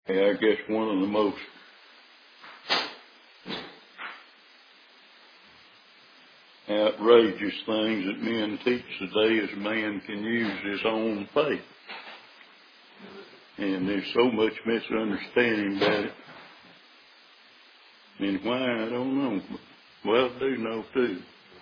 I guess one of the most outrageous things that men teach today is a man can use his own faith. And there's so much misunderstanding about it. And why, I don't know. Well, I do know too.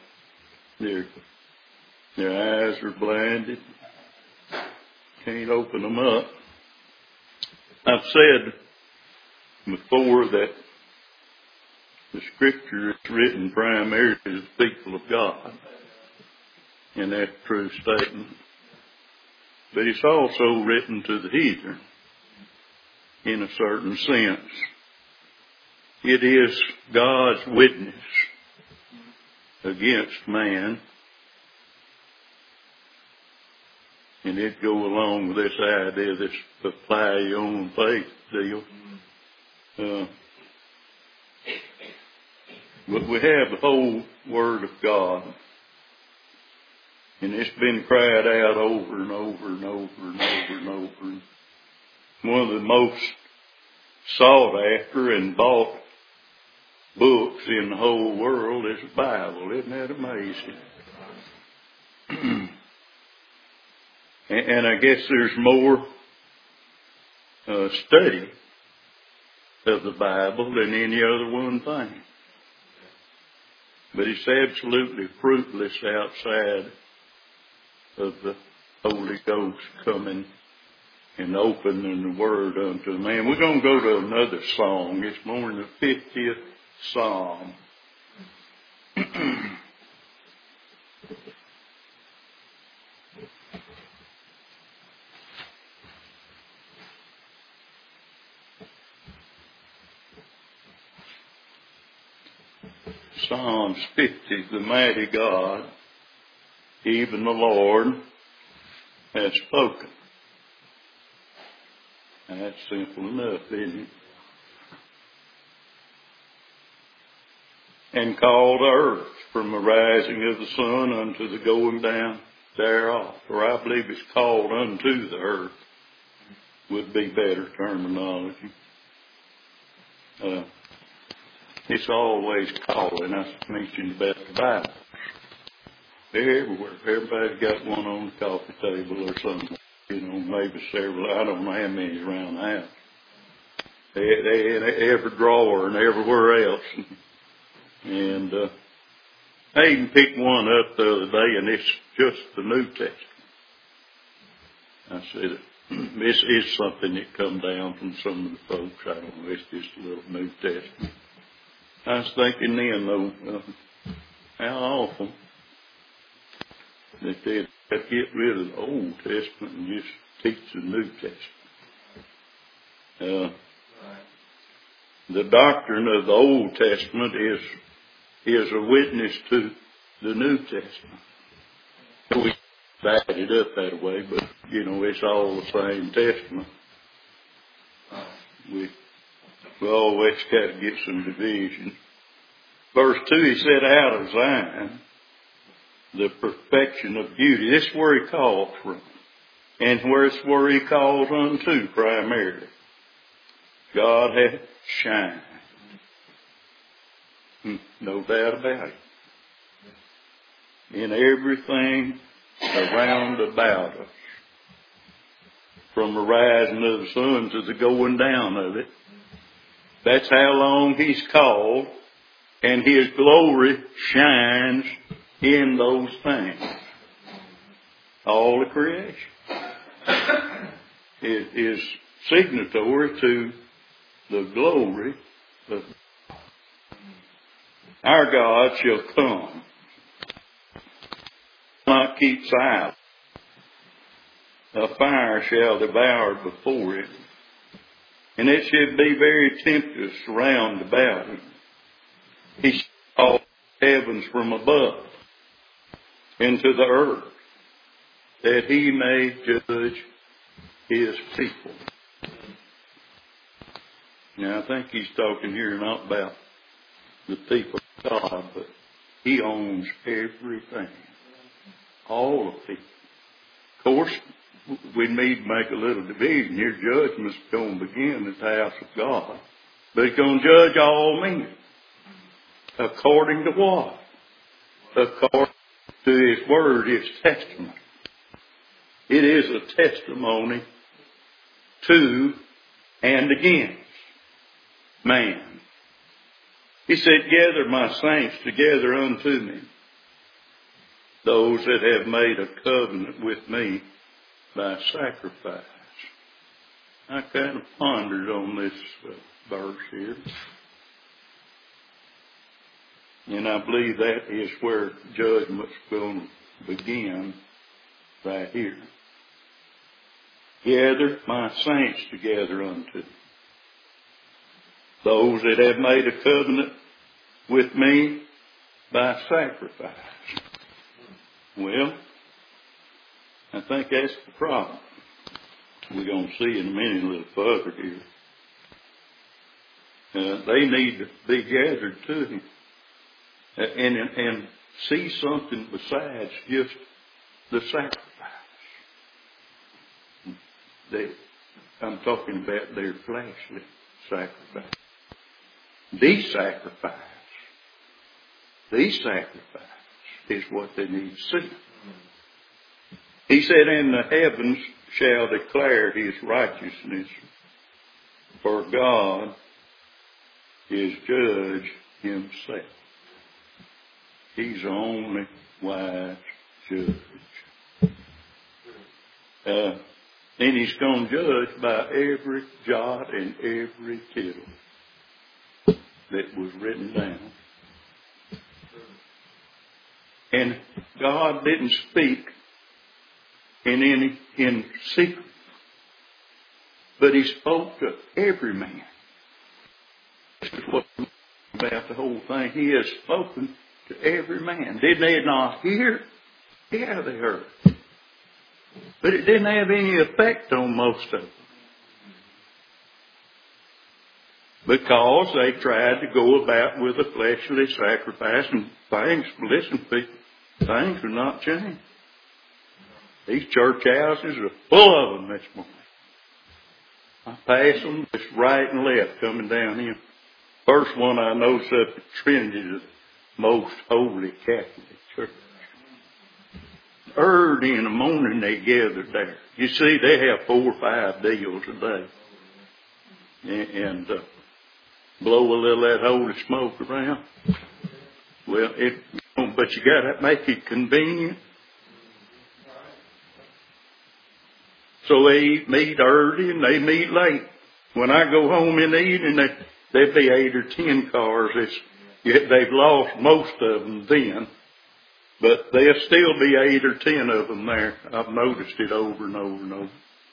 Their eyes are blinded. Can't open them up. I've said before that the Scripture is written primarily to the people of God. And that's a true statement. But it's also written to the heathen in a certain sense. It is God's witness against man. And it go along with this idea, this apply your own faith deal. But we have the whole Word of God. And it's been cried out over and over and over and over and over. One of the most sought after and bought books in the whole world is the Bible. Isn't that amazing? And I guess there's more study of the Bible than any other one thing. But it's absolutely fruitless outside of the Holy Ghost coming and opening the Word unto man. We're going to go to another song. It's more than the 50th Psalm. Psalms 50, the mighty God, even the Lord, has spoken. That's simple enough, isn't it? And called the earth from the rising of the sun unto the going down thereof. Or I believe it's called unto the earth would be better terminology. It's always calling. I mentioned about the Bible. They're everywhere. Everybody's got one on the coffee table or something. You know, maybe several. I don't know how many around the house. They in every drawer and everywhere else. And I even picked one up the other day, and it's just the New Testament. I said, this is something that come down from some of the folks. I don't know, it's just a little New Testament. I was thinking then, though, how awful that they'd get rid of the Old Testament and just teach the New Testament. The doctrine of the Old Testament is a witness to the New Testament. We divide it up that way, but, you know, it's all the same testament. We always got to get some division. Verse 2, he said, out of Zion, the perfection of beauty. This is where he called from. And where he calls unto primarily. God hath shined. No doubt about it. In everything around about us. From the rising of the sun to the going down of it. That's how long he's called. And his glory shines in those things. All the creation. It is signatory to the glory of God. Our God shall come, not keep silent. A fire shall devour before it, and it shall be very tempestuous round about him. He shall call heavens from above into the earth, that he may judge his people. Now, I think he's talking here not about the people of God, but he owns everything. All of people. Of course, we need to make a little division here. Judgment's going to begin at the house of God. But He's going to judge all men. According to what? According to His Word, His testament. It is a testimony to and against man. He said, gather my saints together unto me, those that have made a covenant with me by sacrifice. I kind of pondered on this verse here. And I believe that is where judgment's going to begin, right here. Gather my saints together unto me, those that have made a covenant with me by sacrifice. Well, I think that's the problem. We're going to see in a minute a little further here. They need to be gathered to Him and see something besides just the sacrifice. I'm talking about their fleshly sacrifice. The sacrifice is what they need to see. He said, and the heavens shall declare His righteousness, for God is judge Himself. He's the only wise judge. And He's going to judge by every jot and every tittle that was written down. And God didn't speak in secret, but He spoke to every man. This is what about the whole thing. He has spoken to every man. Did they not hear? Yeah, they heard. But it didn't have any effect on most of them. Because they tried to go about with a fleshly sacrifice and things. Listen, people, things are not changed. These church houses are full of them this morning. I pass them just right and left coming down here. First one I noticed up at Trinity is the most holy Catholic church. Early in the morning they gathered there. You see, they have 4 or 5 deals a day. And blow a little of that holy smoke around. Well, but you got to make it convenient. So they meet early and they meet late. When I go home in the evening, there'd be 8 or 10 cars. They've lost most of them then. But there'll still be 8 or 10 of them there. I've noticed it over and over and over.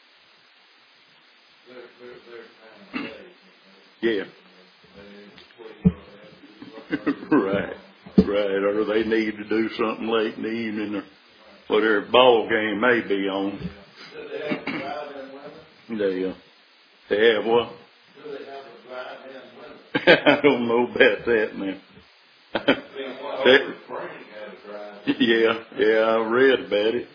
Yeah. Right. Or they need to do something late in the evening or whatever ball game may be on. They have what? Do they have a drive-in? I don't know about that now. Yeah, I read about it.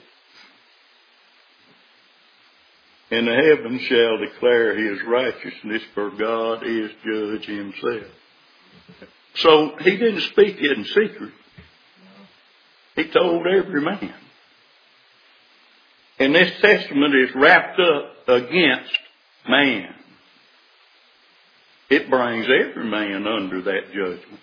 And the heavens shall declare His righteousness, for God is judge Himself. So He didn't speak it in secret. He told every man. And this testament is wrapped up against man. It brings every man under that judgment.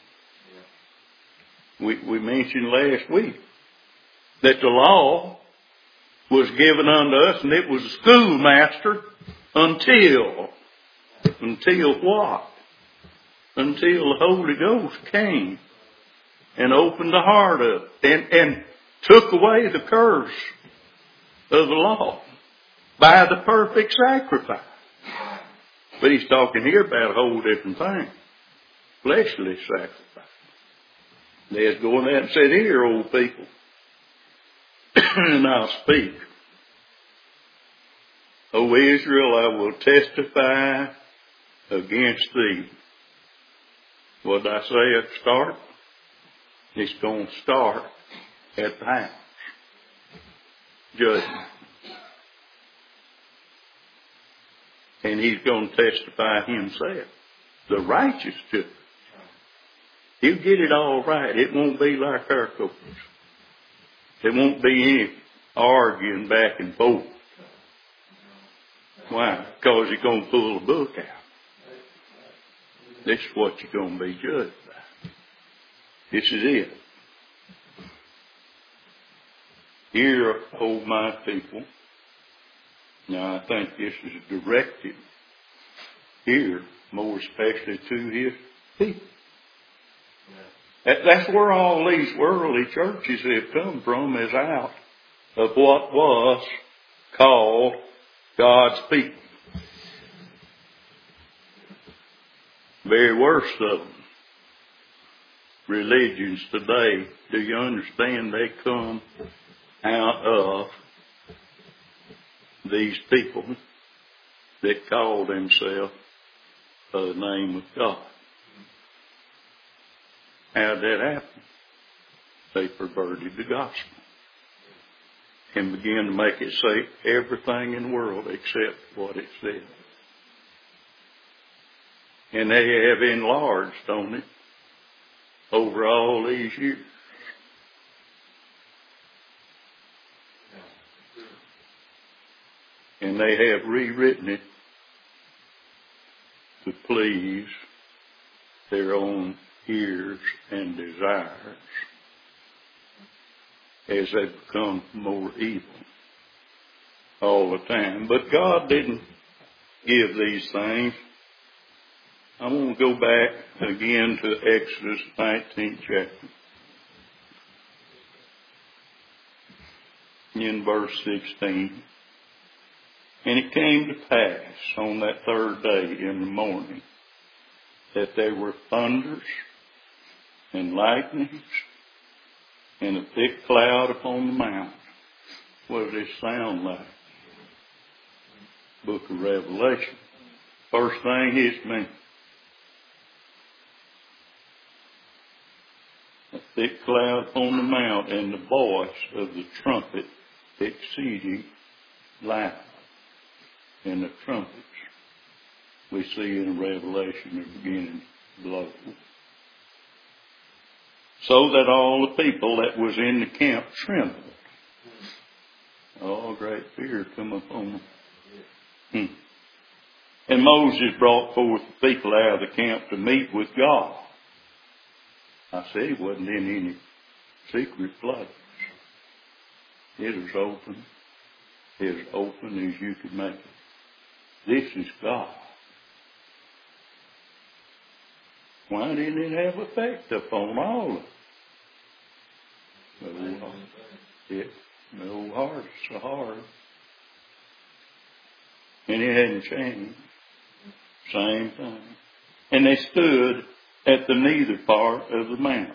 We mentioned last week that the law was given unto us, and it was a schoolmaster until what? Until the Holy Ghost came and opened the heart up and took away the curse of the law by the perfect sacrifice. But He's talking here about a whole different thing. Fleshly sacrifice. Let's go in there and sit here, old people. And I'll speak. O Israel, I will testify against thee. What did I say at the start? It's going to start at the house. Judgment. And He's going to testify Himself. The righteous just. He'll get it all right. It won't be like our courts. There won't be any arguing back and forth. Why? Because He's going to pull the book out. This is what you're going to be judged by. This is it. Hear, O my people. Now I think this is a directive here, more especially to His people. That's where all these worldly churches have come from, is out of what was called God's people. Very worst of them. Religions today, do you understand, they come out of these people that call themselves by the name of God. How did that happen? They perverted the gospel and began to make it say everything in the world except what it said. And they have enlarged on it over all these years. And they have rewritten it to please their own ears and desires as they become more evil all the time. But God didn't give these things. I want to go back again to Exodus 19th chapter. In verse 16. And it came to pass on that third day in the morning that there were thunders and lightnings and a thick cloud upon the mountain. What does this sound like? Book of Revelation. First thing hits me. A thick cloud upon the mount, and the voice of the trumpet exceeding loud. And the trumpets we see in Revelation are beginning to blow. So that all the people that was in the camp trembled. Oh, great fear come upon them. And Moses brought forth the people out of the camp to meet with God. I said he wasn't in any secret place. It was open. As open as you could make it. This is God. Why didn't it have effect upon all of them? No heart's so hard. And it hadn't changed. Same thing. And they stood at the neither part of the mount.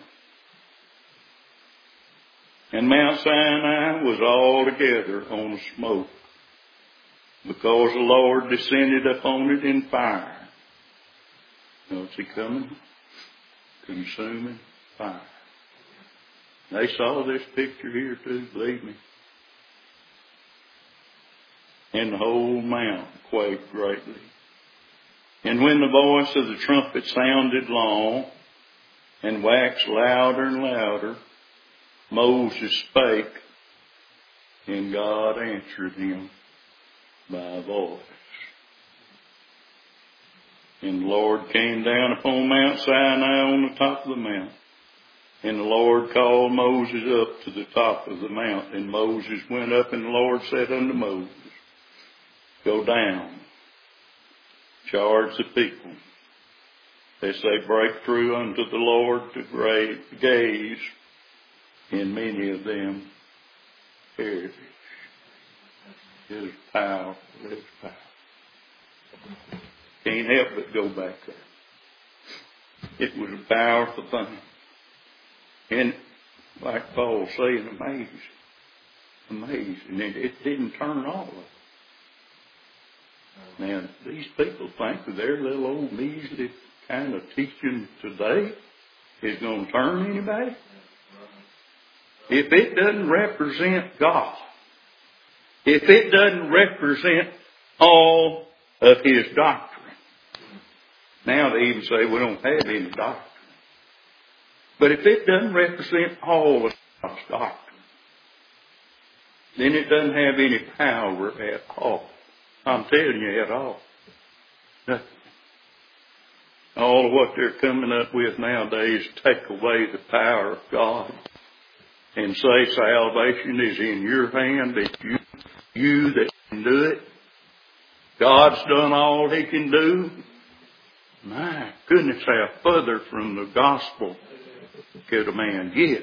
And Mount Sinai was altogether on smoke, because the Lord descended upon it in fire. What's He coming? Consuming fire. They saw this picture here too, believe me. And the whole mountain quaked greatly. And when the voice of the trumpet sounded long and waxed louder and louder, Moses spake, and God answered him by voice. And the Lord came down upon Mount Sinai on the top of the mount. And the Lord called Moses up to the top of the mount. And Moses went up, and the Lord said unto Moses, Go down, charge the people, lest they break through unto the Lord to gaze, and many of them perish. His power, His power. Can't help but go back there. It was a powerful thing. And like Paul saying, amazing. And it didn't turn all of it. Now, these people think that their little old measly kind of teaching today is going to turn anybody. If it doesn't represent God, if it doesn't represent all of His doctrine. Now they even say we don't have any doctrine. But if it doesn't represent all of God's doctrine, then it doesn't have any power at all. I'm telling you, at all. Nothing. All of what they're coming up with nowadays take away the power of God and say salvation is in your hand, that you that can do it. God's done all He can do. My goodness, how further from the gospel could a man get?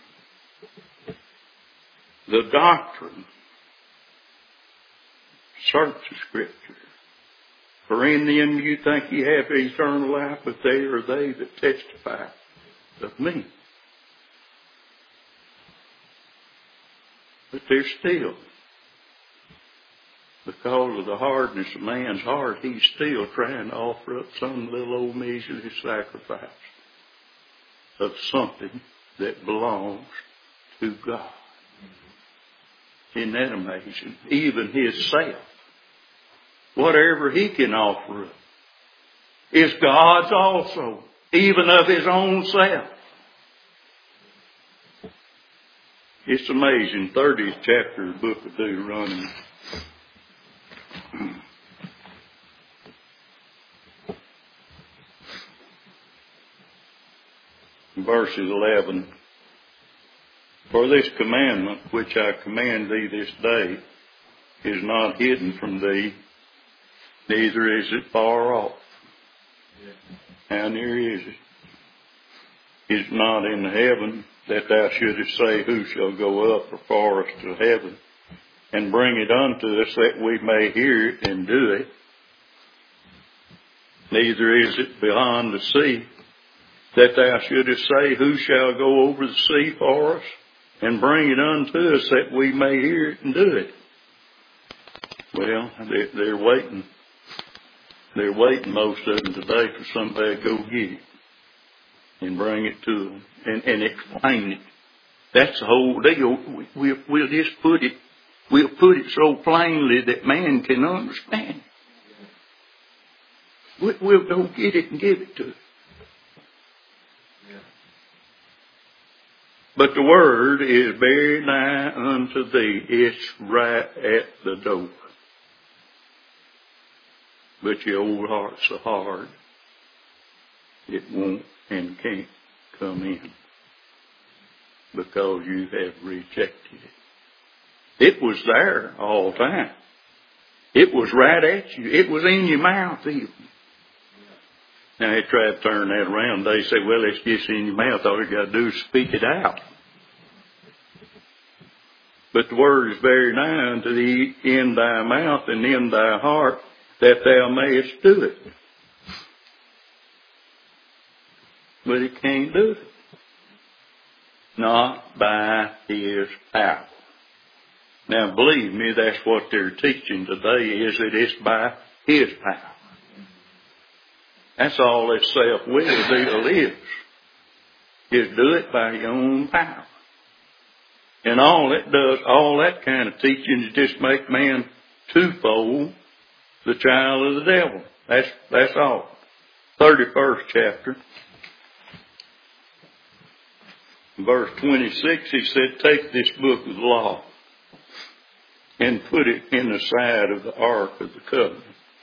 The doctrine. Search the Scripture. For in them you think you have eternal life, but they are they that testify of me. But they're still, because of the hardness of man's heart, he's still trying to offer up some little old measly sacrifice of something that belongs to God. Isn't that amazing? Even His self, whatever He can offer up, is God's also, even of His own self. It's amazing. 30th chapter of the book of Deuteronomy. Verses 11. For this commandment which I command thee this day is not hidden from thee, neither is it far off. How near is it? Is not in heaven, that thou shouldest say, who shall go up or farthest to heaven, and bring it unto us, that we may hear it and do it. Neither is it beyond the sea, that thou shouldest say, who shall go over the sea for us, and bring it unto us, that we may hear it and do it. Well, they're waiting. They're waiting, most of them today, for somebody to go get it and bring it to them and explain it. That's the whole deal. We'll just put it. We'll put it so plainly that man can understand. We'll go get it and give it to them. But the word is very nigh unto thee. It's right at the door. But your old heart's so hard, it won't and can't come in, because you have rejected it. It was there all the time. It was right at you. It was in your mouth even. Now they try to turn that around. They say, well, it's just in your mouth. All you got to do is speak it out. But the word is very nigh unto thee, in thy mouth and in thy heart, that thou mayest do it. But he can't do it. Not by his power. Now believe me, that's what they're teaching today, is that it's by his power. That's all that self-will deal is do it by your own power. And all it does, all that kind of teaching is just make man twofold the child of the devil. That's all. 31st chapter. Verse 26, he said, take this book of the law and put it in the side of the ark of the covenant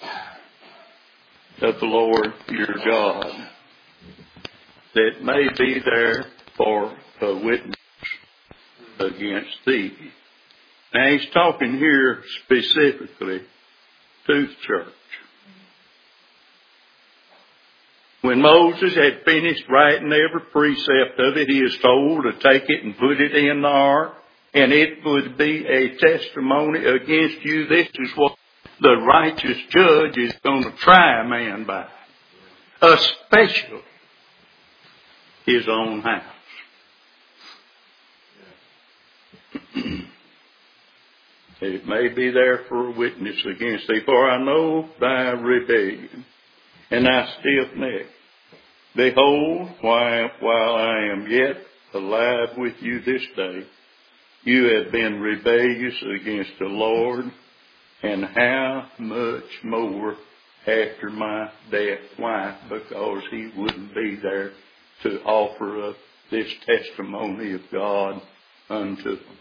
of the Lord your God, that may be there for a witness against thee. Now he's talking here specifically to the church. When Moses had finished writing every precept of it, he is told to take it and put it in the ark, and it would be a testimony against you. This is what the righteous judge is going to try a man by, especially his own house. It may be there for a witness against thee, for I know thy rebellion and thy stiff neck. Behold, while I am yet alive with you this day, you have been rebellious against the Lord, And how much more after my death? Why? Because he wouldn't be there to offer up this testimony of God unto them.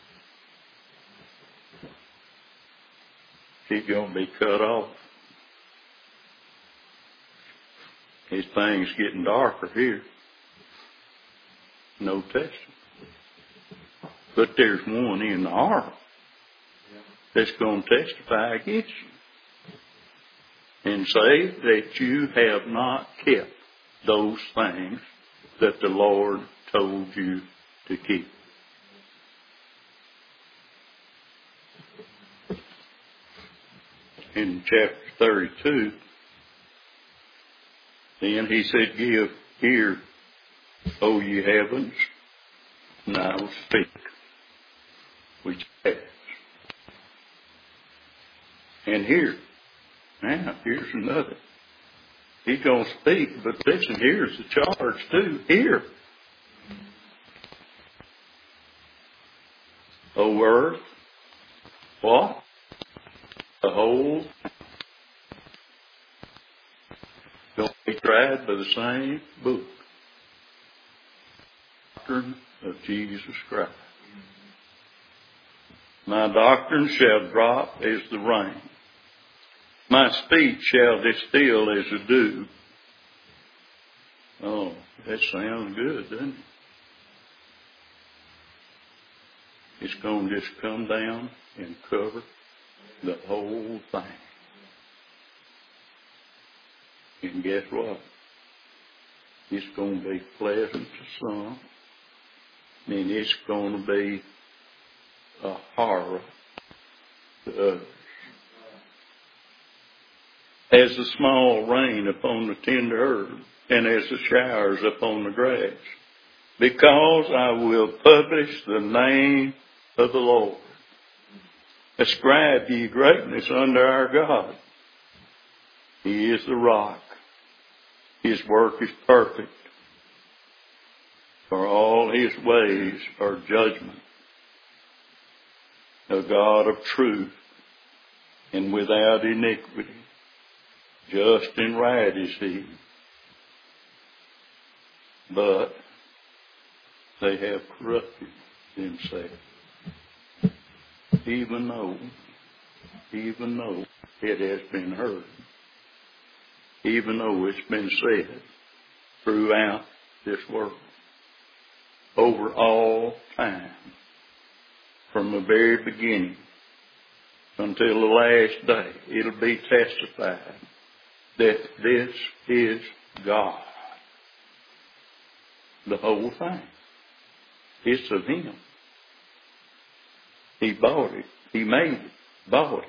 He's going to be cut off. His thing's getting darker here. No testimony. But there's one in the ark that's going to testify against you and say that you have not kept those things that the Lord told you to keep. In chapter 32, then he said, give ear, O ye heavens, and I will speak, which has. And here, now, here's another. He's going to speak, but listen, here's the charge too. Here. O earth, what? The whole going to be tried by the same book. Doctrine of Jesus Christ. My doctrine shall drop as the rain. My speech shall distill as the dew. Oh, that sounds good, doesn't it? It's going to just come down and cover the whole thing. And guess what? It's going to be pleasant to some, and it's going to be a horror to others. As the small rain upon the tender herb, and as the showers upon the grass, because I will publish the name of the Lord. Ascribe ye greatness unto our God. He is the rock. His work is perfect. For all his ways are judgment. A God of truth and without iniquity. Just and right is he. But they have corrupted themselves. Even though it has been heard, even though it's been said throughout this world, over all time, from the very beginning until the last day, it'll be testified that this is God. The whole thing. It's of him. He bought it. He made it. Bought it.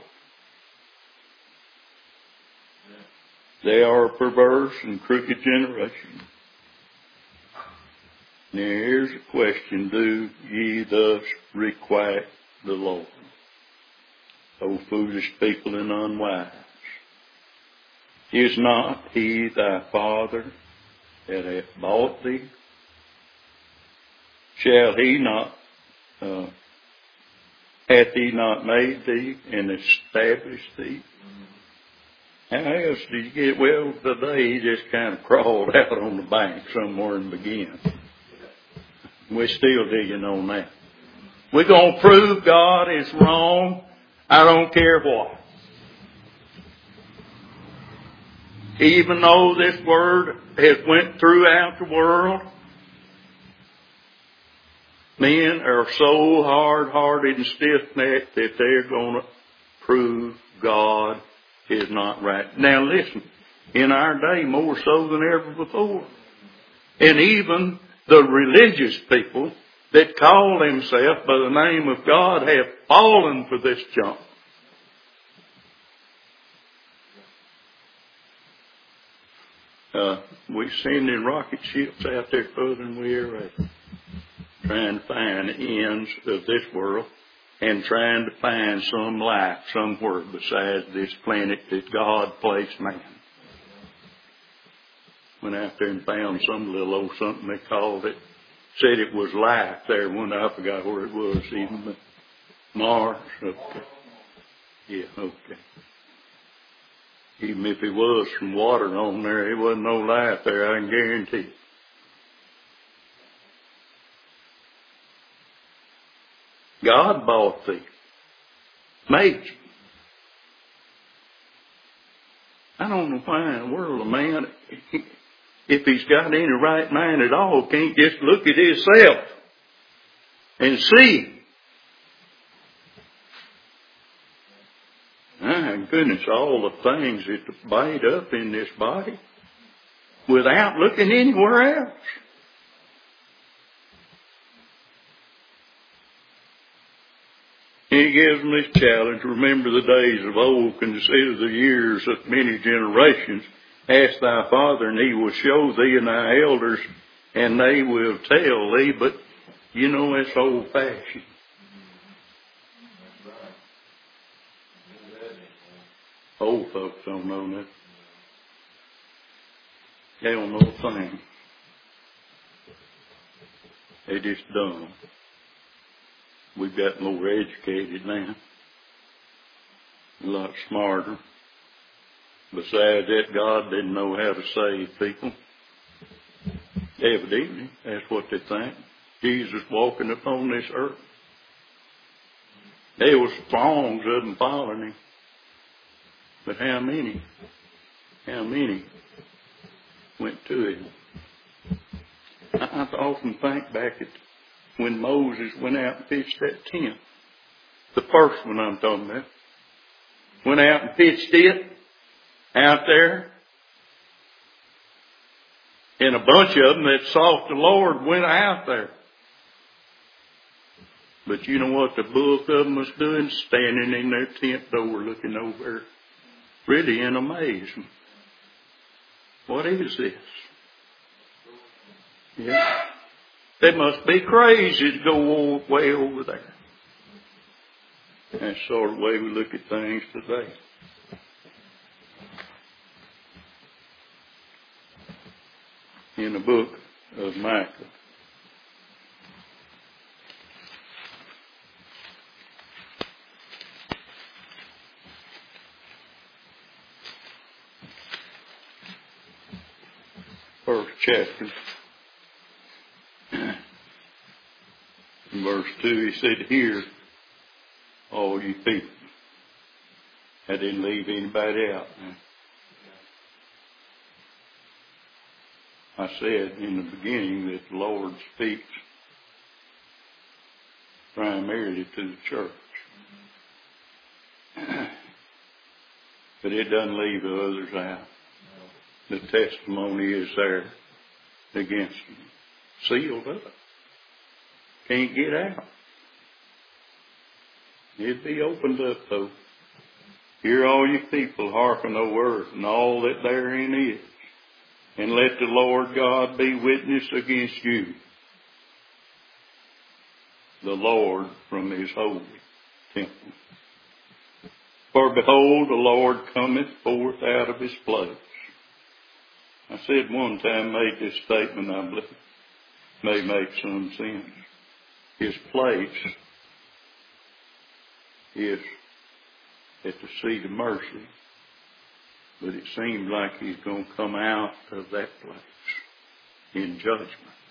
They are a perverse and crooked generation. Now here's a question. Do ye thus requite the Lord? O foolish people and unwise. Is not he thy Father that hath bought thee? Shall he not, hath he not made thee and established thee? How else do you get? Well, today he just kind of crawled out on the bank somewhere and began. We're still digging on that. We're going to prove God is wrong. I don't care what. Even though this word has went throughout the world, men are so hard-hearted and stiff-necked that they're going to prove God is not right. Now listen, in our day more so than ever before. And even the religious people that call themselves by the name of God have fallen for this junk. We're sending rocket ships out there further than we ever have, trying to find the ends of this world and trying to find some life somewhere besides this planet that God placed man. Went out there and found some little old something they called it. Said it was life there. I forgot where it was, even Mars. Yeah, okay. Even if it was some water on there, it wasn't no life there, I can guarantee. God bought thee. Made you. I don't know why in the world a man, if he's got any right mind at all, can't just look at himself and see. My goodness, all the things that bite up in this body without looking anywhere else. He gives them this challenge. Remember the days of old, consider the years of many generations. Ask thy father, and he will show thee, and thy elders, and they will tell thee. But, you know, that's old-fashioned. Old folks don't know that. They don't know a thing. They just dumb. We've got more educated now. A lot smarter. Besides that, God didn't know how to save people. Evidently, that's what they think. Jesus walking upon this earth. There was throngs of them following him. But how many went to him? I often think back at when Moses went out and pitched that tent. The first one I'm talking about. Went out and pitched it out there. And a bunch of them that sought the Lord went out there. But you know what the bulk of them was doing? Standing in their tent door looking over, really in amazement. What is this? Yeah. They must be crazy to go way over there. That's sort of the way we look at things today. In the book of Micah, first chapter, in verse 2, he said, "Hear, all you people." I didn't leave anybody out. I said in the beginning that the Lord speaks primarily to the church. But it doesn't leave the others out. The testimony is there against them. Sealed up. Can't get out. It'd be opened up though. Hear all you people, hearken, O earth, and all that therein is. And let the Lord God be witness against you. The Lord from his holy temple. For behold, the Lord cometh forth out of his place. I said one time, made this statement, I believe, may make some sense. His place is at the seat of mercy. But it seems like he's going to come out of that place in judgment.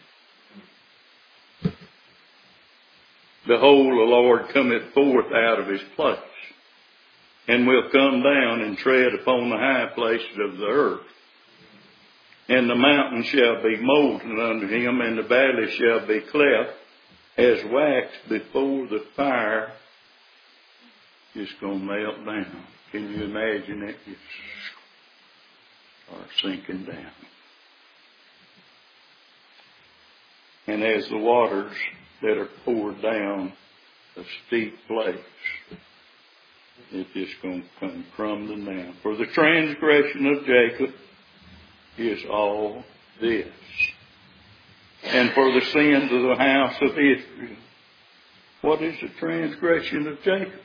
Behold, the Lord cometh forth out of his place, and will come down and tread upon the high places of the earth. And the mountain shall be molten under him, and the valley shall be cleft as wax before the fire. It's going to melt down. Can you imagine it? It's start sinking down. And as the waters that are poured down a steep place, it's just going to come crumbling down. For the transgression of Jacob is all this, and for the sins of the house of Israel. What is the transgression of Jacob?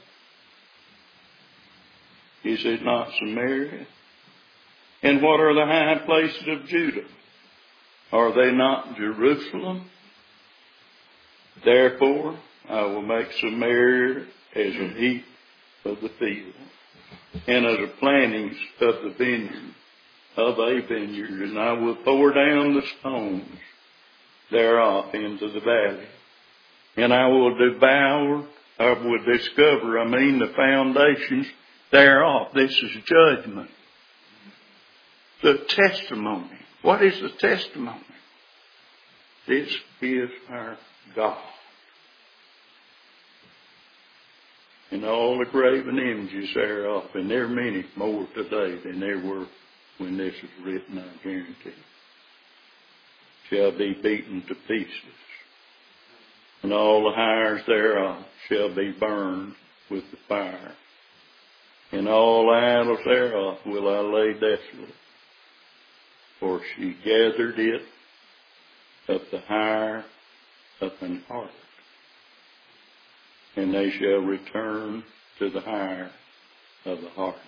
Is it not Samaria? And what are the high places of Judah? Are they not Jerusalem? Therefore, I will make Samaria as a heap of the field, and of the plantings of the vineyard, of a vineyard, and I will pour down the stones thereof into the valley. And I will discover, the foundations thereof. This is judgment. The testimony. What is the testimony? This is our God. And all the graven images thereof, and there are many more today than there were when this was written, I guarantee, shall be beaten to pieces. And all the hires thereof shall be burned with the fire. And all the idols thereof will I lay desolate. For she gathered it of the hire of an heart. And they shall return to the hire of the heart.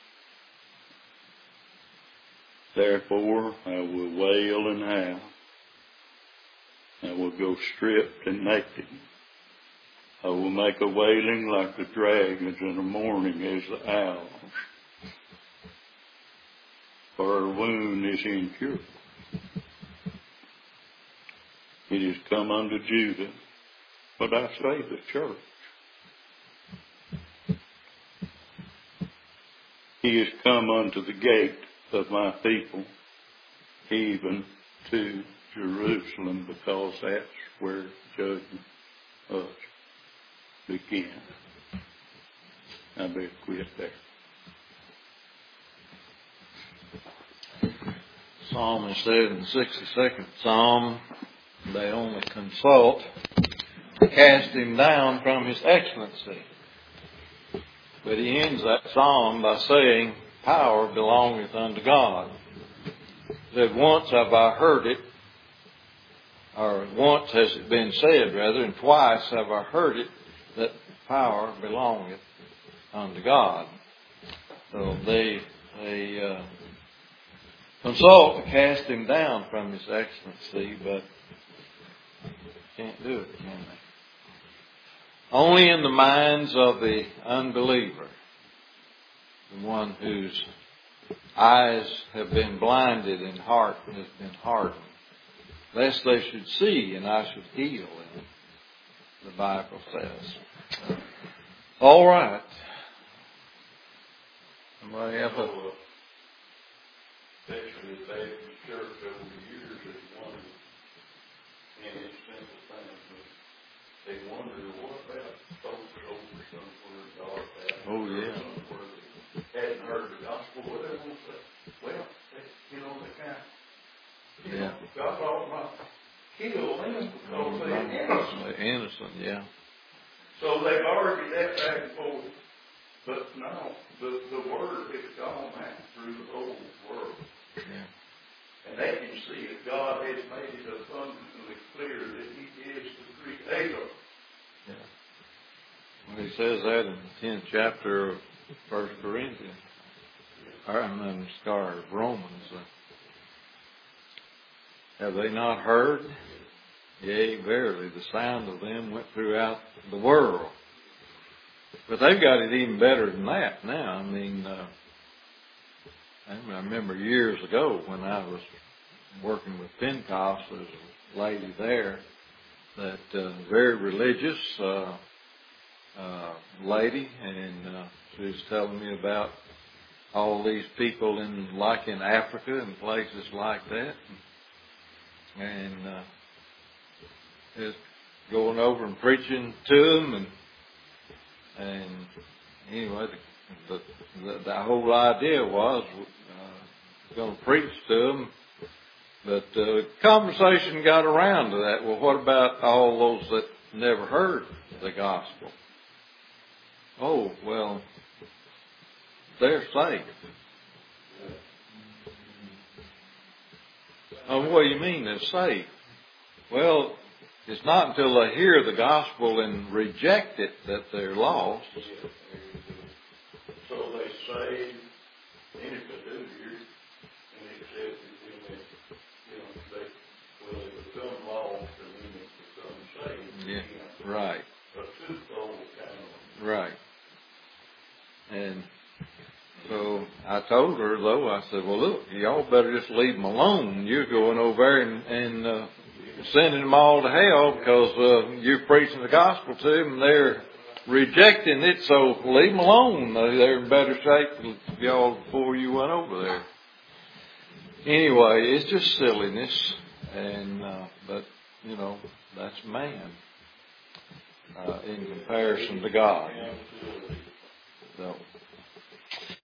Therefore I will wail and howl. I will go stripped and naked. I will make a wailing like the dragons and a mourning as the owls. For her wound is incurable. It is come unto Judah, but I say the church. He is come unto the gate of my people, even to Jerusalem, because that's where judgment us begins. I better quit there. Psalm is said in the 62nd Psalm, they only consult, cast him down from his excellency. But he ends that psalm by saying, power belongeth unto God. That once have I heard it, or once has it been said, rather, and twice have I heard it, that power belongeth unto God. So they consult to cast him down from his excellency, but can't do it, can they? Only in the minds of the unbeliever, the one whose eyes have been blinded and heart has been hardened, lest they should see and I should heal them, the Bible says. All right. Somebody have a section of the Baptist church over the years has wondered, and it's simple things, but they wonder what about folks over somewhere dark out. Oh, yeah. Somewhere that hadn't heard the gospel, what they want to say? Well, they kind of, God Almighty kill them because they're innocent. They're innocent, yeah. So they've argued that back and forth. But no, the word has gone out through the whole world. Yeah. And they can see that God has made it abundantly clear that He is the Creator. Yeah. Well, he says that in the 10th chapter of 1 Corinthians. Romans. Have they not heard? Yea, verily, the sound of them went throughout the world. But they've got it even better than that now. I mean, I remember years ago when I was working with Pentecost, there was a lady there that very religious lady, and she was telling me about all these people in Africa and places like that, and just going over and preaching to them, and anyway, the whole idea was going to preach to them, but the conversation got around to that. Well, what about all those that never heard the gospel? Oh, well, they're saved. Oh, what do you mean they're saved? Well, it's not until they hear the gospel and reject it that they're lost. So they say, and if they do hear and accept it, then they become lost and then they become saved. Yeah, right. A twofold kind of. Right. told her, though, I said, well, look, y'all better just leave them alone. You're going over there and sending them all to hell because you're preaching the gospel to them and they're rejecting it, so leave them alone. They're in better shape than y'all before you went over there. Anyway, it's just silliness, and but, you know, that's man in comparison to God. So